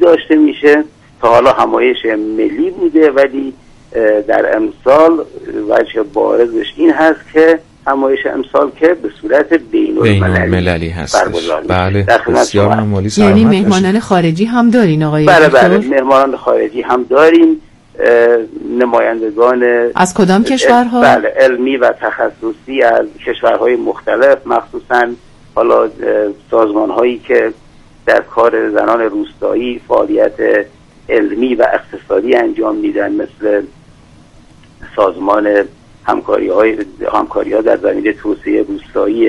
داشته میشه. تا حالا همایش ملی بوده، ولی در امسال وجه بارزش این هست که همایش امسال که به صورت بین‌المللی هست. بله، بسیار عالی. یعنی مهمانان خارجی هم دارین آقای دکتر؟ بله مهمانان خارجی هم داریم، نمایندگان از کدام کشورها؟ بله، علمی و تخصصی از کشورهای مختلف، مخصوصا حالا سازمان‌هایی که در کار زنان روستایی فعالیت علمی و اقتصادی انجام میدن، مثل سازمان همکاری‌ها در زمینه توسعه روستایی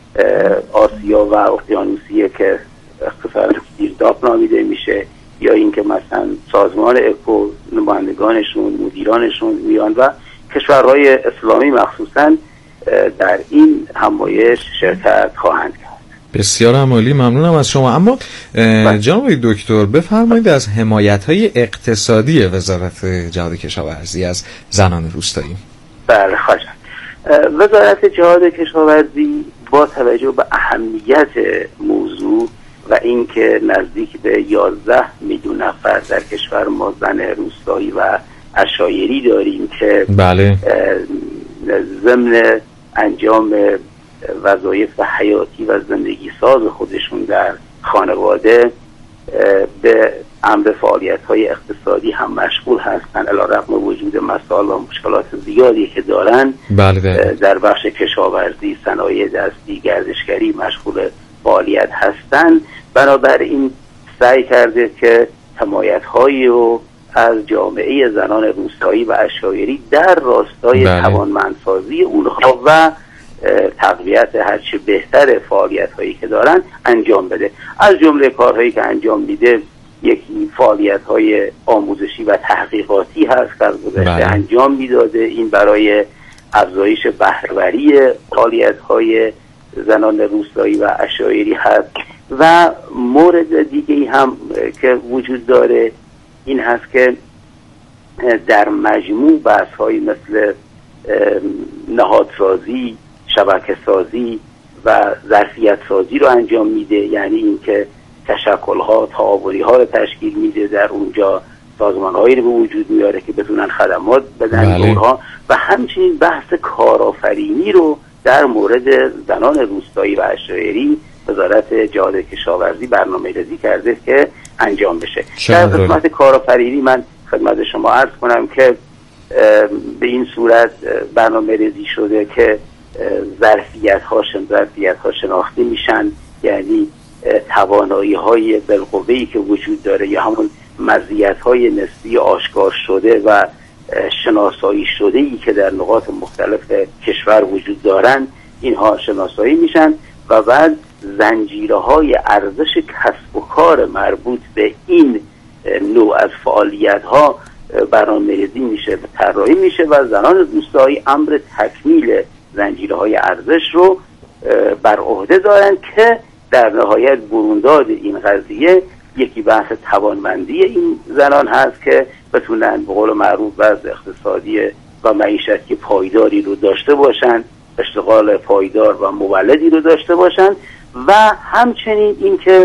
آسیا و اقیانوسیه که اختصاراً دیرداپ نامیده میشه، یا اینکه مثلا سازمان اکو نمایندگانشون، مدیرانشون میان و کشورهای اسلامی مخصوصاً در این همایش شرکت خواهند کرد. بسیار عالی، ممنونم از شما. اما جناب دکتر بفرمایید از حمایت‌های اقتصادی وزارت جهاد کشاورزی از زنان روستایی. بله خواهش. وزارت جهاد کشاورزی با توجه به اهمیت موضوع و اینکه نزدیک به 11 میلیون نفر در کشور ما زن روستایی و عشایری داریم که بله ضمن انجام وظایف حیاتی و زندگی ساز خودشون در خانواده به امر فعالیت‌های اقتصادی هم مشغول هستند، علی‌رغم وجود مسائل و مشکلات زیادی که دارن. بله. در بخش کشاورزی، صنایع دستی، گردشگری مشغول فعالیت هستند. بنابراین سعی کرده که حمایت‌هایی رو از جامعه زنان روستایی و عشایری در راستای توانمندسازی اونها و تقویت هرچه بهتر فعالیت‌هایی که دارن انجام بده. از جمله کارهایی که انجام میده یکی فعالیت‌های آموزشی و تحقیقاتی هست که از گذشته انجام میداده. این برای افزایش بهره‌وری فعالیت‌های زنان روستایی و عشایری هست. و مورد دیگه‌ای هم که وجود داره این هست که در مجموع بحث‌هایی مثل نهادسازی، شبکه سازی و ظرفیت سازی رو انجام میده، یعنی اینکه تشکل‌ها، تعاونی‌ها رو تشکیل میده، در اونجا سازمان‌هایی رو به وجود میاره که بتونن خدمات بدن به اونها، و همچنین بحث کارآفرینی رو در مورد زنان روستایی و عشایری وزارت جهاد کشاورزی برنامه‌ریزی کرده که انجام بشه. در قسمت کارآفرینی من خدمت شما عرض کنم که به این صورت برنامه‌ریزی شده که ظرفیت‌ها شناخته میشن، یعنی توانایی‌های بالقوه‌ای که وجود داره یا همون مزیت‌های نسبی آشکار شده و شناسایی شده‌ای که در نقاط مختلف کشور وجود دارن، اینها شناسایی میشن و بعد زنجیره‌های ارزش کسب و کار مربوط به این نوع از فعالیت‌ها برنامه‌ریزی میشه و طراحی میشه و زنان روستایی امر تکمیل زنجیره‌های ارزش رو بر عهده دارن که در نهایت برونداد این قضیه یکی بحث توانمندی این زنان هست که بتونن به قول معروف وضع اقتصادی و معیشتی پایداری رو داشته باشن، اشتغال پایدار و مولدی رو داشته باشن، و همچنین این که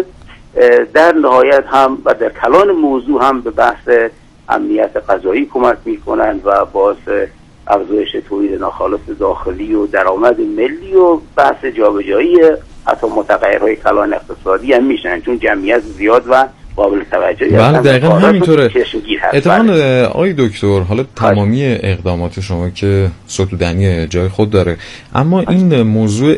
در نهایت هم و در کلان موضوع هم به بحث امنیت غذایی کمک میکنن و باعث افزایش تولید ناخالص داخلی و درآمد ملی و بحث جابجایی حتی متغیرهای کلان اقتصادی هم میشن، چون جمعیت زیاد و قابل توجهی هستن. بله دقیقاً همینطوره. اتفاقاً آقای دکتر، حالا تمامی اقدامات شما که ستودنی جای خود داره، اما این موضوع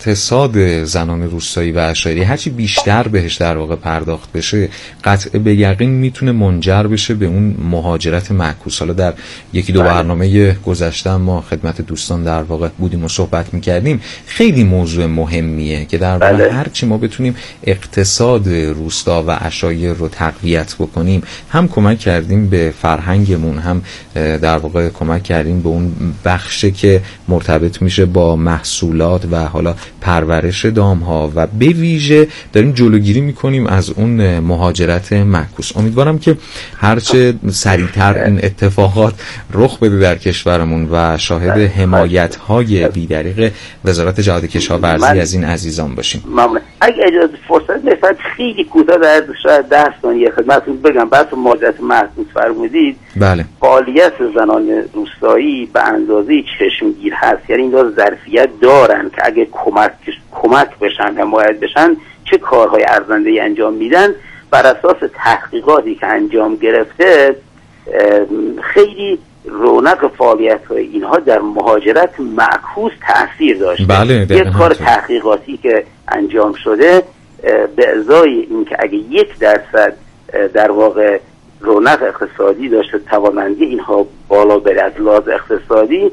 اقتصاد زنان روستایی و عشایری هرچی بیشتر بهش در واقع پرداخت بشه، قطع به یقین میتونه منجر بشه به اون مهاجرت معکوس. حالا در یکی دو برنامه گذشته ما خدمت دوستان در واقع بودیم و صحبت میکردیم، خیلی موضوع مهمیه که در واقع هرچی ما بتونیم اقتصاد روستا و عشایر رو تقویت بکنیم، هم کمک کردیم به فرهنگمون، هم در واقع کمک کردیم به اون بخشی که مرتبط میشه با محصولات و حالا پرورش دامها، و به ویژه داریم جلوگیری میکنیم از اون مهاجرت معکوس. امیدوارم که هرچه سریعتر این اتفاقات رخ بده در کشورمون و شاهد حمایت‌های بی‌دریغ وزارت جهاد کشاورزی از این عزیزان باشیم. ممنون. اگه اجازه فرصت مثلا خیلی کوتاه در شاید 10 ثانیه خدمتتون بگم، بحث مهاجرت محسوس فرمودید. بله. فعالیت زنان روستایی به اندازه چشمگیر هست، یعنی اینا ظرفیت دارن که اگه کمک بشن، حمایت بشن، چه کارهای ارزنده‌ای انجام میدن. بر اساس تحقیقاتی که انجام گرفته خیلی رونق فعالیت‌های اینها در مهاجرت معکوس تأثیر داشته. بله، یک کار تحقیقاتی که انجام شده به ازای اینکه اگه 1% در واقع رونق اقتصادی داشته، توانمندی اینها بالا بره از لحاظ اقتصادی،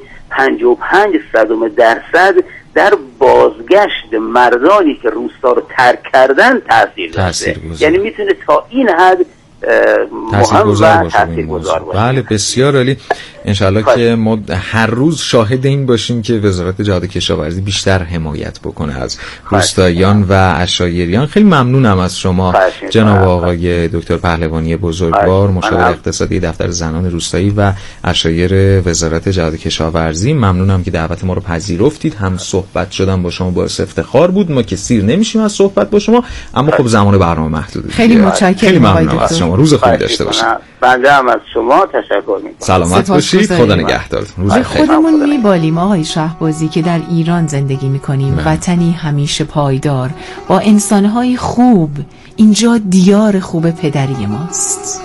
55% در بازگشت مردانی که روستا رو ترک کردن تأثیر داشته. یعنی میتونه تا این حد مهم و تاثیرگذار باشه. بله، بسیار عالی. انشالله که ما هر روز شاهد این باشیم که وزارت جهاد کشاورزی بیشتر حمایت بکنه از روستاییان و عشایریان. خیلی ممنونم از شما جناب آقای دکتر پهلوانی بزرگوار، مشاور اقتصادی دفتر زنان روستایی و عشایر وزارت جهاد کشاورزی. ممنونم که دعوت ما رو پذیرفتید. هم صحبت شدن با شما باعث افتخار بود. ما که سیر نمیشیم از صحبت با شما، اما خب زمان برنامه محدوده. خیلی متشکرم آقای دکتر. روز خوبی داشته باشید. بنده هم از شما تشکر می‌کنم. سلامت باشید. خدا نگهدارتون. روز خیر. خودمون میبالیم آقای شهبازی که در ایران زندگی میکنیم، وطنی همیشه پایدار با انسان‌های خوب. اینجا دیار خوب پدری ماست.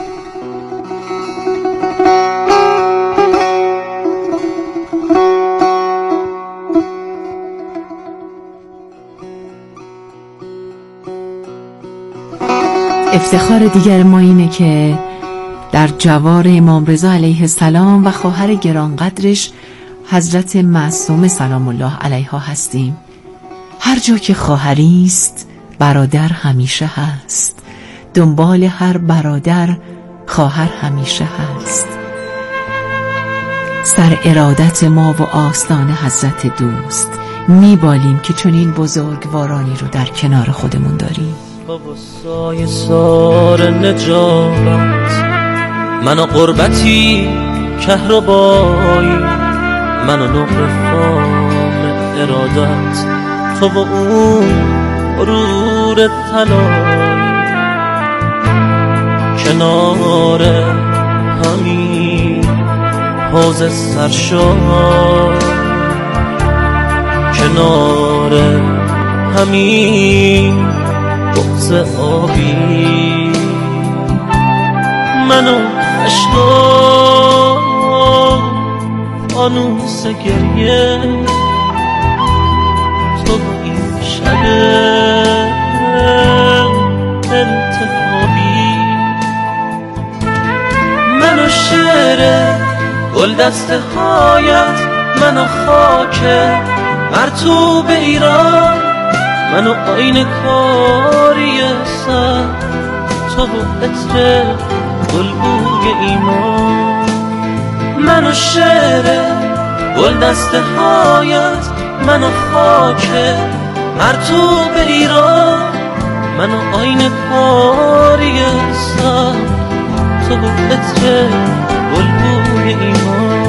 افتخار دیگر ما اینه که در جوار امام رضا علیه السلام و خواهر گرانقدرش حضرت معصومه سلام الله علیها هستیم. هر جا که خواهری است برادر همیشه هست، دنبال هر برادر خواهر همیشه هست. سر ارادت ما و آستان حضرت دوست میبالیم که چنین بزرگوارانی رو در کنار خودمون داریم. بابا سایه سار نجابت، من و قربتی کهربایی، من و نقر خام ارادت، تو و اون غرور طلایی، کنار همین حوض سرشار، کنار همین بغض آبی، منو عشقا فانوس گریه، تو این شب التهابی، منو شعر گل دسته هایت، منو خاک مرطوب ایران، منو آینه کاری سر، تو و عطر گلبوی ایمان، منو شعر گل دسته هایت، منو خاک مرطوب ایران، منو آینه کاری سر، تو و عطر گلبوی ایمان.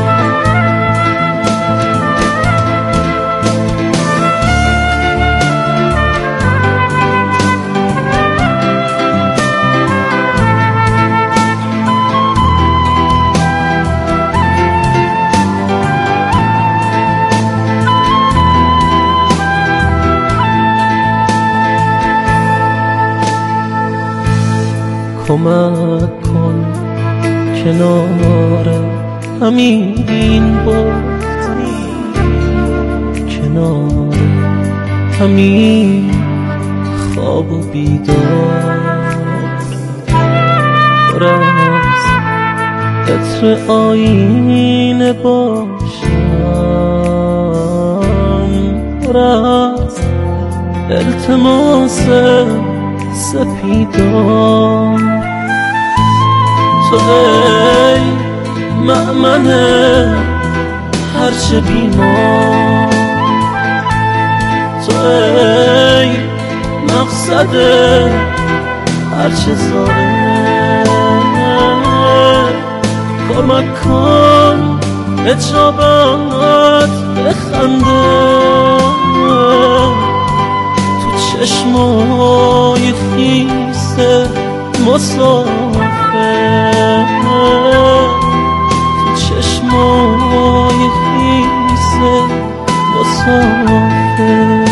کمک کن کنار همین باد، کنار همین خواب و بیدار، پر از عطر آینه باشم، پر از التماس سپیدار، تو ای مأمن هرچه بیمار، تو ای مقصد هرچه زائر، کمک کن اجابت بخنده، تو چشمای خیس مسافر، تو چشمای خیس مسافر.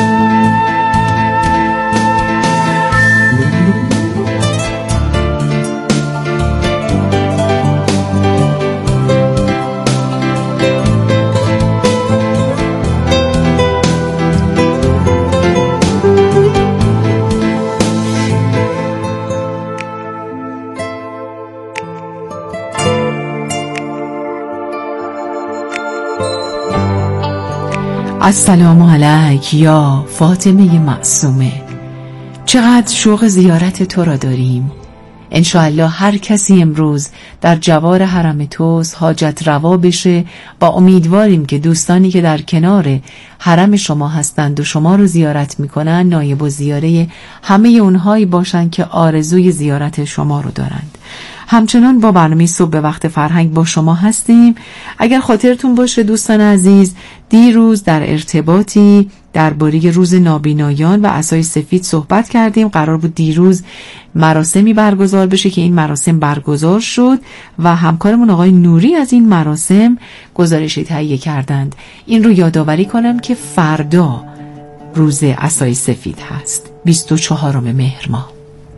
السلام علیک یا فاطمه معصومه، چقدر شوق زیارت تو را داریم. انشاءالله هر کسی امروز در جوار حرم توست حاجت روا بشه و امیدواریم که دوستانی که در کنار حرم شما هستند و شما رو زیارت میکنن نایب الزیاره همه اونهایی باشند که آرزوی زیارت شما رو دارند. همچنان با برنامه صبح به وقت فرهنگ با شما هستیم. اگر خاطرتون باشه دوستان عزیز، دیروز در ارتباطی درباره روز نابینایان و عصای سفید صحبت کردیم. قرار بود دیروز مراسمی برگزار بشه که این مراسم برگزار شد و همکارمون آقای نوری از این مراسم گزارشی تهیه کردند. این رو یادآوری کنم که فردا روز عصای سفید هست، 24 مهر ماه.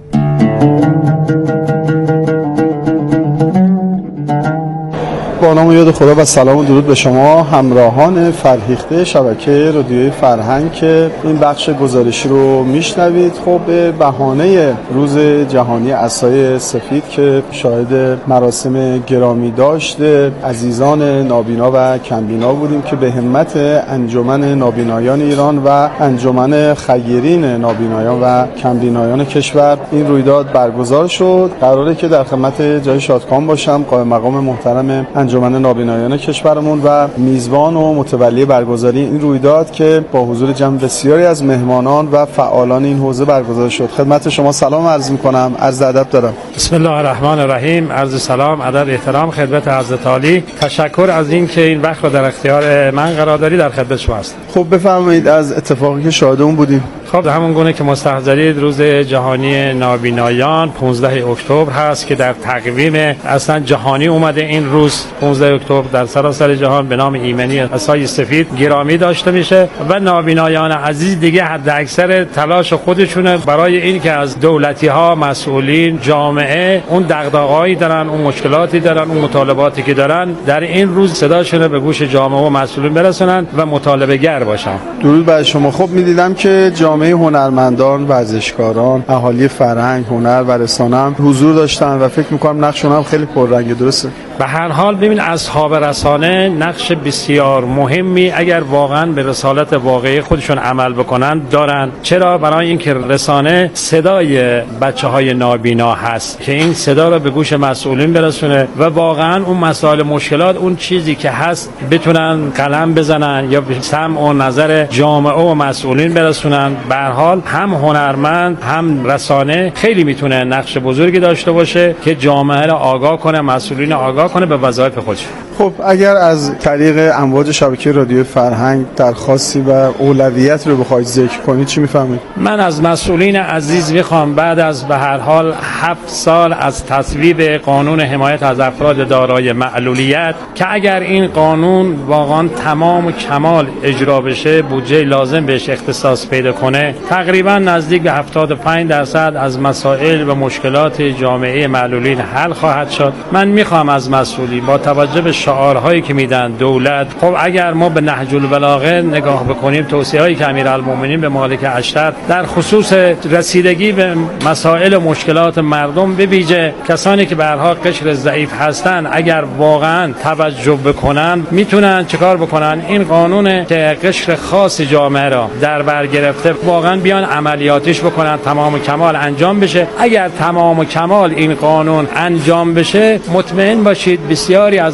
با نام و یاد خدا و سلام و درود به شما همراهان فرهیخته شبکه رادیوی فرهنگ که این بخش گزارشی رو میشنوید. خب به بهانه روز جهانی عصای سفید که شاهد مراسم گرامی داشته عزیزان نابینا و کمبینا بودیم که به همت انجمن نابینایان ایران و انجمن خیرین نابینایان و کمبینایان کشور این رویداد برگزار شد. قراره که در خدمت جای شادکام باشم، قائم مقام محترم انجمن نابینایان کشورمون و میزبان و متولی برگزاری این رویداد که با حضور جمع بسیاری از مهمانان و فعالان این حوزه برگزار شد. خدمت شما سلام عرض می‌کنم، عرض ادب دارم. بسم الله الرحمن الرحیم. عرض سلام، ادب، احترام خدمت حضرت عالی. تشکر از این که این وقت رو در اختیار من قرار دادید. در خدمت شما هستم. خب بفرمایید از اتفاقی که شاهد اون بودیم. خب همون گونه که مستحضرید روز جهانی نابینایان 15 اکتبر هست که در تقویم اصلا جهانی اومده. این روز 15 اکتبر در سراسر جهان به نام ایمنی عصای سفید گرامی داشته میشه و نابینایان عزیز دیگه حد اکثر تلاش خودشونه برای این که از دولتی ها، مسئولین، جامعه اون دغدغه‌هایی دارن، اون مشکلاتی دارن، اون مطالباتی که دارن در این روز صداشون به گوش جامعه و مسئولین برسونن و مطالبه گر باشن. درود بر شما. خب می‌دیدم که جامعه هنرمندان، ورزشکاران، اهالی فرهنگ، هنر و رسانه هم حضور داشتن و فکر می‌کنم نقششون هم خیلی پررنگه. درسته؟ به هر حال ببین اصحاب رسانه نقش بسیار مهمی اگر واقعا به رسالت واقعی خودشون عمل بکنن دارن. چرا؟ برای اینکه رسانه صدای بچه‌های نابینا هست که این صدا رو به گوش مسئولین برسونه و واقعا اون مسائل مشکلات اون چیزی که هست بتونن قلم بزنن یا به سمع و نظر جامعه و مسئولین برسونن. به هر حال هم هنرمند هم رسانه خیلی میتونه نقش بزرگی داشته باشه که جامعه رو آگاه کنه، مسئولین آگاه کنه به وظایف خودش. خب اگر از طریق امواج شبکه رادیو فرهنگ درخواستی و اولویت رو بخواید ذکر کنید چی میفهمید؟ من از مسئولین عزیز میخوام بعد از به هر حال 7 سال از تصویب قانون حمایت از افراد دارای معلولیت که اگر این قانون واقعا تمام و کمال اجرا بشه، بودجه لازم بهش اختصاص پیدا کنه، تقریبا نزدیک به 75% از مسائل و مشکلات جامعه معلولین حل خواهد شد. من میخوام از مسئولین با توجه به شعارهایی که میدن دولت، خب اگر ما به نهج البلاغه نگاه بکنیم، توصیه‌هایی که امیرالمومنین به مالک اشتر در خصوص رسیدگی به مسائل و مشکلات مردم، به ویژه کسانی که به هر حال قشر ضعیف هستن، اگر واقعا توجه بکنن میتونن چیکار بکنن؟ این قانون که قشر خاص جامعه را در بر گرفته واقعا بیان عملیاتش بکنن، تمام و کمال انجام بشه. اگر تمام و کمال این قانون انجام بشه، مطمئن باشید بسیاری از مشکلات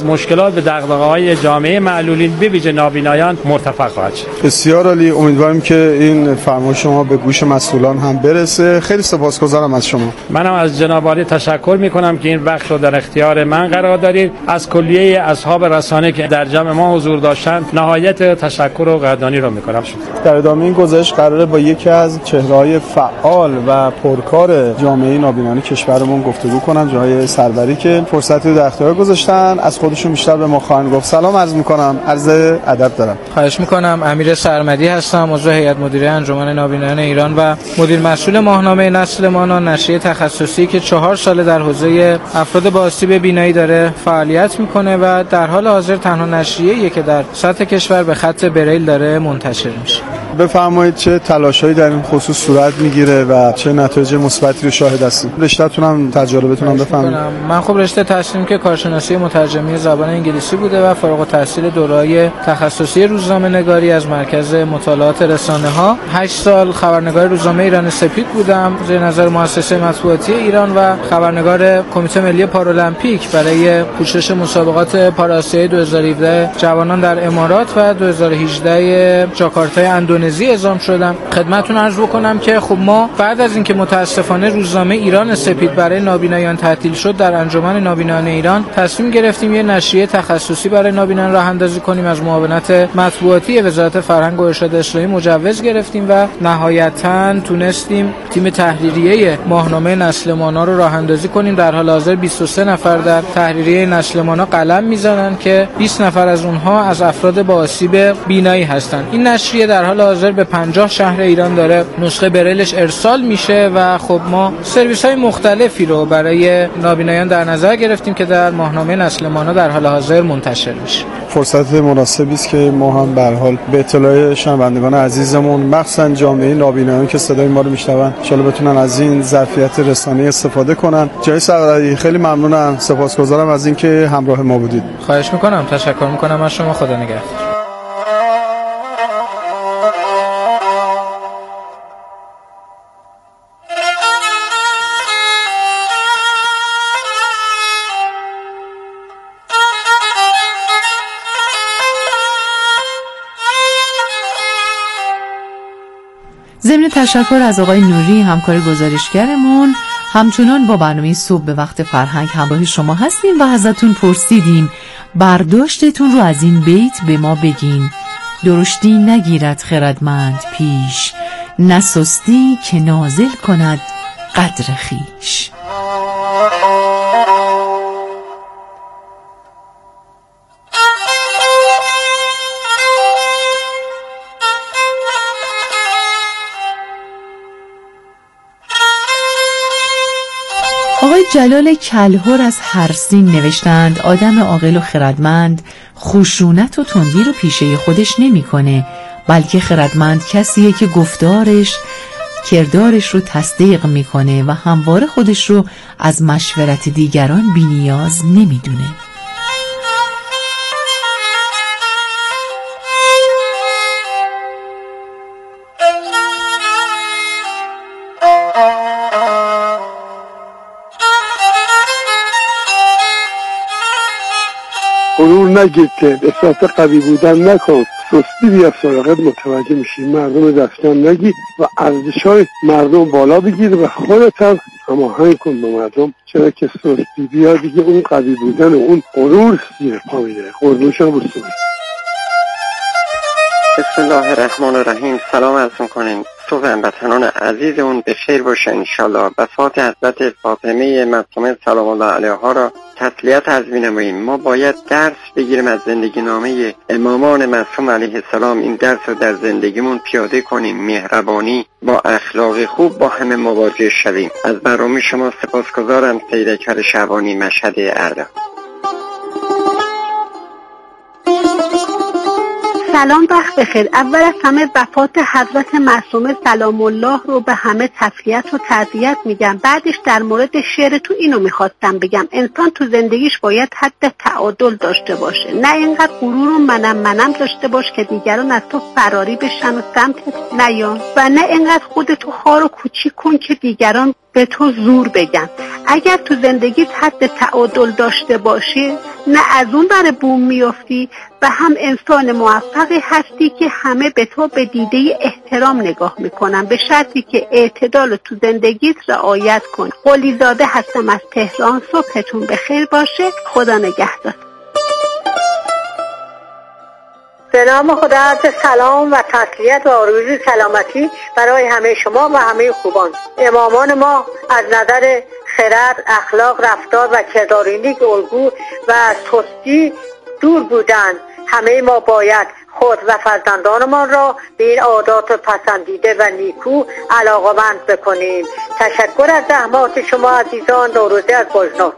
انشالله به دغدغه‌های جامعه معلولین به ویژه نابینایان مرتفع خواهد شد. بسیار عالی. امیدواریم که این فرمان شما به گوش مسئولان هم برسه. خیلی سپاسگزارم از شما. منم از جناب عالی تشکر میکنم که این بخش رو در اختیار من قرار دارید. از کلیه اصحاب رسانه که در جمع ما حضور داشتند نهایت تشکر و قدردانی رو میکنم. در ادامه این گزارش قراره با یکی از چهره‌های فعال و پرکار جامعه نابینان کشورمون گفتگو کنم، جای سروری که فرصتی رو در اختیار گذاشتن از خودشون بیشتر به ما خواهند گفت. سلام عرض میکنم، عرض ادب دارم. خواهش میکنم. امیر سرمدی هستم، عضو هیئت مدیره انجمن نابینان ایران و مدیر مسئول ماهنامه نسل مانا، نشریه تخصصی که 4 سال در حوزه افراد با آسیب بینایی داره فعالیت میکنه و در حال حاضر تنها نشریه‌ایه که در سطح کشور به خط بریل داره منتشر میشه. بفرمایید چه تلاشایی در این خصوص صورت میگیره و چه نتایج مثبتی رو شاهد هستید؟ رشته‌تون هم تجربتون هم بفرمایید. من خب رشته تحصیلیم که کارشناسی مترجمی زبان انگلیسی بوده و فارغ التحصیل دوره‌های تخصصی روزنامه‌نگاری از مرکز مطالعات رسانه‌ها. 8 سال خبرنگار روزنامه ایران سپید بودم زیر نظر مؤسسه مطبوعاتی ایران و خبرنگار کمیته ملی پارالمپیک برای پوشش مسابقات پاراسیایی 2017 جوانان در امارات و 2018 جاکارتای اندونزی اعزام شدم. خدمتتون عرض بکنم که خب ما بعد از اینکه متاسفانه روزنامه ایران سپید برای نابینایان تعطیل شد، در انجمن نابینان ایران تصمیم گرفتیم یه نشریه تخصصی برای نابینان راه اندازی کنیم. از معاونت مطبوعاتی وزارت فرهنگ و ارشاد اسلامی مجوز گرفتیم و نهایتاً تونستیم تیم تحریریه ماهنامه نسل مانا رو راه اندازی کنیم. در حال حاضر 23 نفر در تحریریه نسل مانا قلم میزنن که 20 نفر از اونها از افراد با آسیب بینایی هستن. این نشریه در حال حاضر به 50 شهر ایران داره نسخه بریلش ارسال میشه و خب ما سرویس‌های مختلفی رو برای نابینایان در نظر گرفتیم که در ماهنامه نسل مانا در حال حاضر منتشر میشه. فرصت مناسبی است که ما هم به هر حال به اطلاع شنوندگان عزیزمون مخصوصا جامعه نابینایان که صدای ما رو میشنون ان شاءالله بتونن از این ظرفیت رسانه‌ای استفاده کنن. جای سروری خیلی ممنونم، سپاسگزارم از اینکه همراه ما بودید. خواهش میکنم، تشکر میکنم از شما. خدا نگهدار. ضمن تشکر از آقای نوری همکار گزارشگرمون، همچنان با برنامه صبح به وقت فرهنگ همراه شما هستیم و ازتون پرسیدیم برداشتتون رو از این بیت به ما بگین. درشتی نگیرد خردمند پیش، نسستی که نازل کند قدر خویش. آقای جلال کلهر از هرسین نوشتند آدم عاقل و خردمند خشونت و تندی رو پیشه خودش نمی‌کنه، بلکه خردمند کسیه که گفتارش کردارش رو تصدیق میکنه و همواره خودش رو از مشورت دیگران بی‌نیاز نمیدونه. غرور نگیر که احساس قوی بودن نکن، سستی بیا سراغت متوجه میشی، مردم دستان نگیر و ارزش‌های مردم بالا بگیر و خودت هم هماهنگ کن با مردم، چرا که سستی بیا دیگه اون قوی بودن و اون غرور زیر پا میره. قربونشون بسید. بسم الله الرحمن الرحیم. سلام عرض می‌کنیم. صبح هموطنان عزیزمون به خیر باشه انشالله. وفات حضرت فاطمه معصومه سلام الله علیها را تسلیت عرض می‌نماییم. ما باید درس بگیریم از زندگی نامه امامان معصوم علیه السلام. این درس رو در زندگیمون پیاده کنیم، مهربانی با اخلاق خوب با همه مواجه شویم. از برنامه شما سپاسگزارم. سیدکر شعبانی، مشهد اردم. سلام، وقت بخیر. اول از همه وفات حضرت معصومه سلام الله رو به همه تسلیت و تعزیت میگم. بعدش در مورد شعر تو اینو میخواستم بگم، انسان تو زندگیش باید حد تعادل داشته باشه، نه اینقدر غرور و منم داشته باش که دیگران از تو فراری بشن و سمتت نیان، و نه اینقدر خودتو خار و کوچیک کن که دیگران به تو زور بگن. اگر تو زندگیت حد تعادل داشته باشی، نه از اون بر بوم میافتی و هم انسان موفقی هستی که همه به تو به دیده احترام نگاه میکنن، به شرطی که اعتدال تو زندگیت رعایت کن. قلیزاده هستم از تهران. صبحتون بخیر باشه. خدا نگهدار. به نام خدا، سلام و تسلیت و آرزوی سلامتی برای همه شما و همه خوبان. امامان ما از نظر خرد، اخلاق، رفتار و کردارینی که الگو و سستی دور بودند. همه ما باید خود و فرزندانمان را به این عادات پسندیده و نیکو علاقه‌مند بکنیم. تشکر از زحمات شما عزیزان. نوروزی از بجنورد.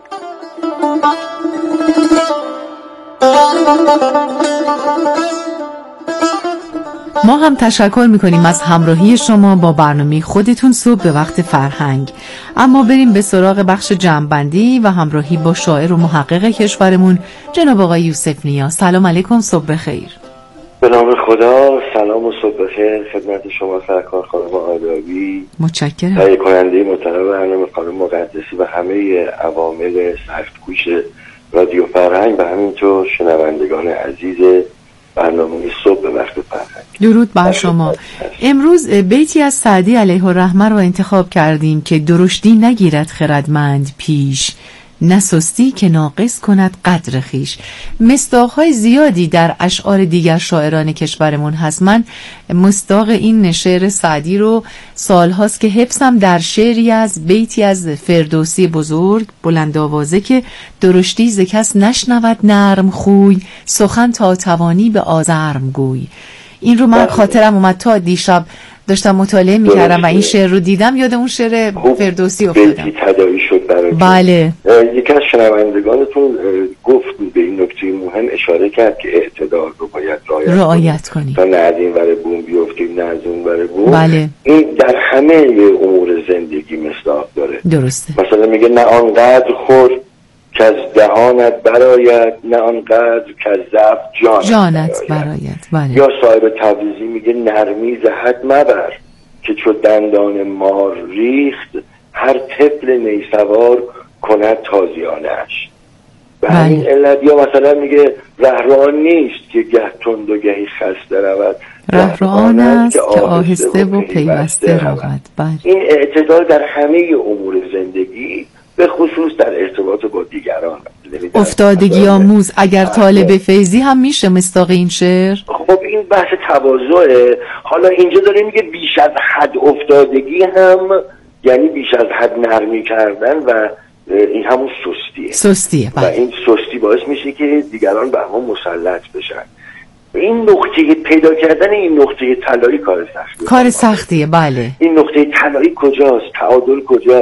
ما هم تشکر میکنیم از همراهی شما با برنامه خودتون صبح به وقت فرهنگ. اما بریم به سراغ بخش جمع‌بندی و همراهی با شاعر و محقق کشورمون جناب آقای یوسف نیا. سلام علیکم، صبح بخیر. به نام خدا، سلام و صبح بخیر خدمت شما سرکار خانم آدابی، متشکرم، تهیه کننده محترم برنامه خانم مقدسی و همه عوامل سخت‌کوش رادیو فرهنگ و همینطور شنوندگان عزیز برنامه صبح به وقت فرهنگ. درود بر شما. امروز بیتی از سعدی علیه الرحمه رو انتخاب کردیم که درشتی نگیرد خردمند پیش، نه سستی که ناقص کند قدر خویش. مصداق‌های زیادی در اشعار دیگر شاعران کشورمون هست. من مصداق این شعر سعدی رو سالهاست که حفظم در شعری از بیتی از فردوسی بزرگ بلند آوازه که درشتی ز کس نشنود نرم خوی، سخن تا توانی به آزرم گوی. این رو من خاطرم اومد تا دیشب داشتم مطالعه میکردم و این شعر رو دیدم، یاد اون شعر فردوسی افتادم. بیتی تداعی شد برای بله. یکی از شنوندگانتون گفت به این نکته مهم اشاره کرد که اعتدال رو باید رعایت کنیم تا نه از این ور بوم بیفتیم نه از اون ور بوم. بله. این در همه امور زندگی مصداق داره. درسته. مثلا میگه نه آنقدر خور که از دهانت برآید، نه آنقدر که از ضعف جانت برآید. بله. یا صاحب تبریزی میگه نرمی ز حد مبر که چو دندان مار ریخت، هر طفل نیسوار کند تازیانش. به همین علت یا مثلا میگه رهروان نیست که گه تند و گهی خسته رود، رهروان است که آهسته و پیوسته رود. این اعتدال در همه امور زندگی به خصوص در ارتباط با دیگران. افتادگی آموز اگر طالب فیضی هم میشه مصداق این شعر؟ خب این بحث تواضعه. حالا اینجا داره میگه بیش از حد افتادگی هم یعنی بیش از حد نرمی کردن و این همون سستیه. و این سستی باعث میشه که دیگران به ما مسلط بشن. این نقطه پیدا کردن این نقطه طلایی کار سختیه. بله. این نقطه طلایی کجاست؟ تعادل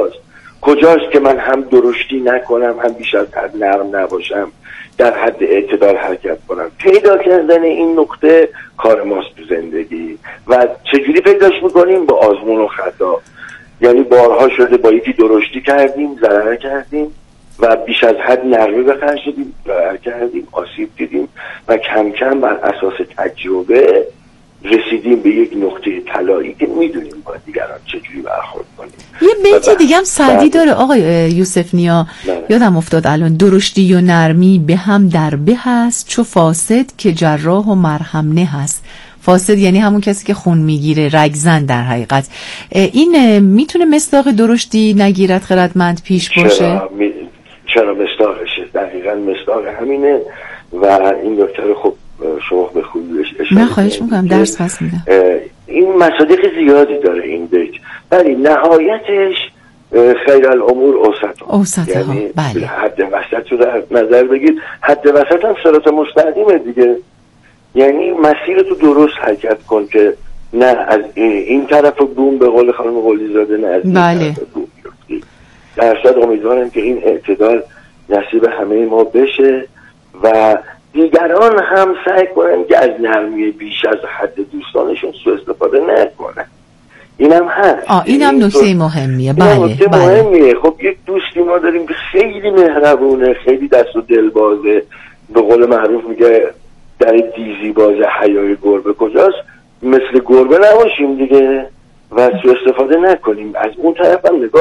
کجاست که من هم درشتی نکنم هم بیش از حد نرم نباشم، در حد اعتدال حرکت کنم. پیدا کردن این نقطه کار ماست تو زندگی. و چجوری پیداش میکنیم؟ با آزمون و خطا. یعنی بارها شده با یکی درشتی کردیم، ضرر کردیم و بیش از حد نرمی به خرج دادیم، ضرر کردیم، آسیب دیدیم و کم کم بر اساس تجربه رسیدیم به یک نقطه طلایی که میدونیم با دیگران چجوری برخورد کنیم. یه بیت دیگه هم سعدی داره آقای یوسف نیا، یادم افتاد الان، درشتی و نرمی به هم در به هست، چو فاسد که جراح و مرهم نه هست. فاسد یعنی همون کسی که خون میگیره، رگزن در حقیقت. این میتونه مصداق درشتی نگیرد خردمند پیش باشه؟ چرا مصداقشه، دقیقاً مصداق همینه. و این دکتر خب شما به خوبی اشاره نه خواهش میکنم، درس پس میدم. این مصادیق زیادی داره این بیت، ولی نهایتش خیر الامور اوسطها. یعنی بله. حد وسط رو در نظر بگیر. حد وسط هم صراط مستقیمه دیگه. یعنی مسیر تو درست حرکت کن که نه از این طرف بوم به قول خانم قلیزاده نه از این طرف بوم بیفتی. در صد امیدوارم که این اعتدال نصیب همه ما بشه و دیگران هم سعی کنن که از نرمی بیش از حد دوستانشون سوء استفاده نکنن. اینم هست. اینم نکته مهمیه. نکته مهمیه. خب یک دوستی ما داریم که خیلی مهربونه، خیلی دست و دل بازه، به قول معروف میگه در دیزی بازه حیای گربه کجاست. مثل گربه نباشیم دیگه و سوء استفاده نکنیم، از اون طرف هم نگاه کنیم.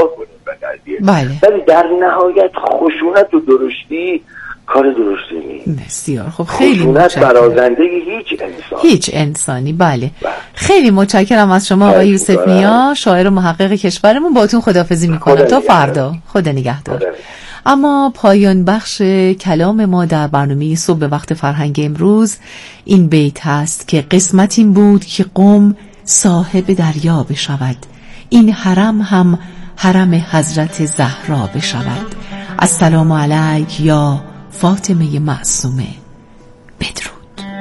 قضیه. بله. ولی در نهایت خشونت و درشتی کار درستی نیست. بسیار خب، خیلی متشکرم. برازنده هیچ انسانی. بله. خیلی متشکرم از شما آقای یوسف نیا، شاعر و محقق کشورمون. باهاتون خداحافظی میکنم تا فردا. خدا نگهدار. اما پایان بخش کلام ما در برنامه صبح به وقت فرهنگ امروز این بیت هست که قسمت این بود که قم صاحب دریا بشود، این حرم هم حرم حضرت زهرا بشود. السلام علیک یا فاطمه معصومه. بدرود.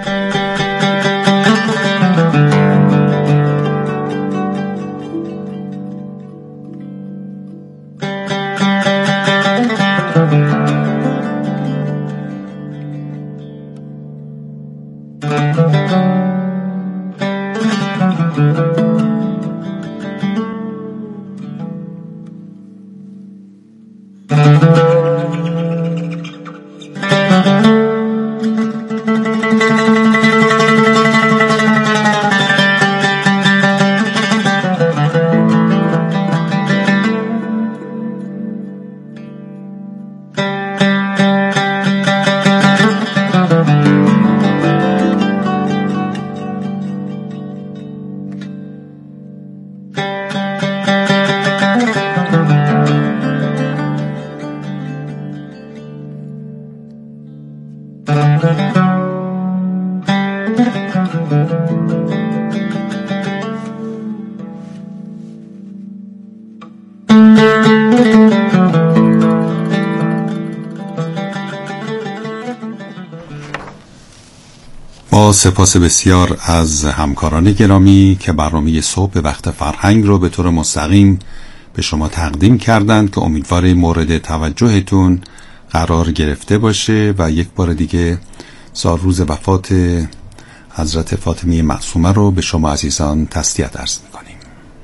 سپاس بسیار از همکاران گرامی که برنامه صبح به وقت فرهنگ رو به طور مستقیم به شما تقدیم کردند که امیدوارم مورد توجهتون قرار گرفته باشه و یک بار دیگه روز وفات حضرت فاطمه معصومه رو به شما عزیزان تسلیت عرض می‌کنیم.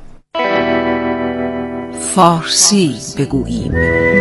فارسی بگوییم.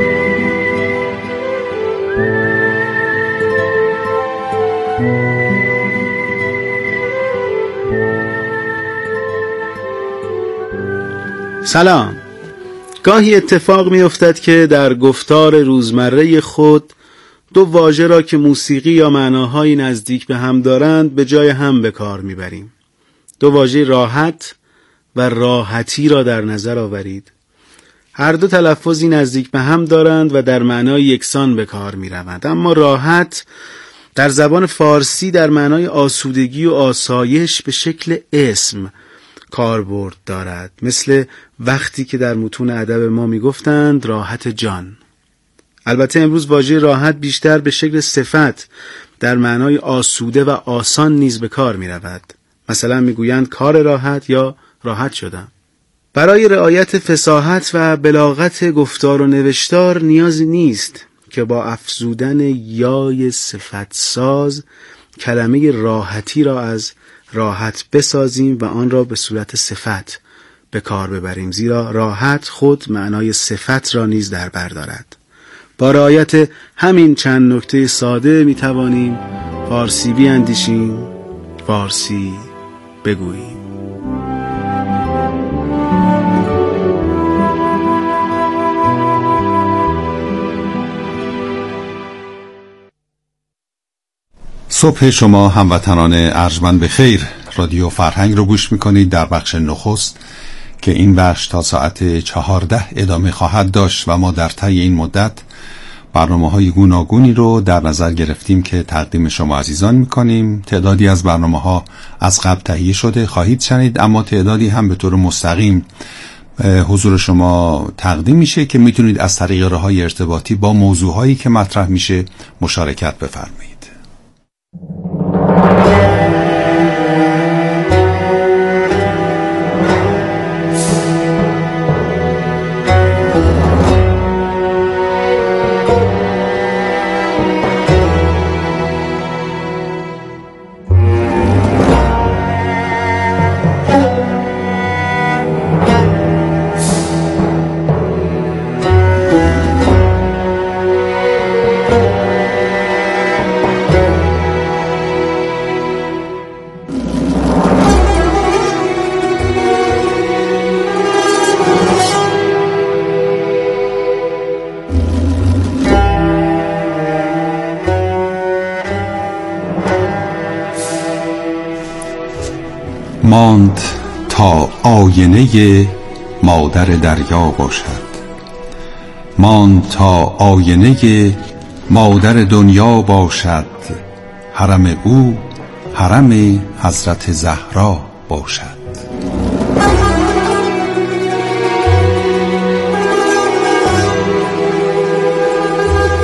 سلام. گاهی اتفاق می افتد که در گفتار روزمره خود دو واژه را که موسیقی یا معناهای نزدیک به هم دارند به جای هم به کار می بریم. دو واژه راحت و راحتی را در نظر آورید. هر دو تلفظی نزدیک به هم دارند و در معنای یکسان به کار می روند. اما راحت در زبان فارسی در معنای آسودگی و آسایش به شکل اسم کاربرد دارد، مثل وقتی که در متون ادب ما میگفتند راحت جان. البته امروز واژه راحت بیشتر به شکل صفت در معنای آسوده و آسان نیز به کار می رود. مثلا میگویند کار راحت یا راحت شدم. برای رعایت فصاحت و بلاغت گفتار و نوشتار نیازی نیست که با افزودن یای صفت ساز کلمه راحتی را از راحت بسازیم و آن را به صورت صفت به کار ببریم، زیرا راحت خود معنای صفت را نیز در بر دارد. با رعایت همین چند نکته ساده می توانیم فارسی بیاندیشیم، فارسی بگوییم. صبح شما هموطنان ارجمند بخیر. رادیو فرهنگ رو گوش میکنید در بخش نخست که این بخش تا ساعت 14 ادامه خواهد داشت و ما در طی این مدت برنامه‌های گوناگونی رو در نظر گرفتیم که تقدیم شما عزیزان میکنیم. تعدادی از برنامه‌ها از قبل تهیه شده خواهید شنید، اما تعدادی هم به طور مستقیم حضور شما تقدیم میشه که میتونید از طریق راه‌های ارتباطی با موضوعهایی که مطرح میشه مشارکت بفرمایید. ماند تا آینه مادر دریا باشد، ماند تا آینه مادر دنیا باشد، حرم او حرم حضرت زهرا باشد.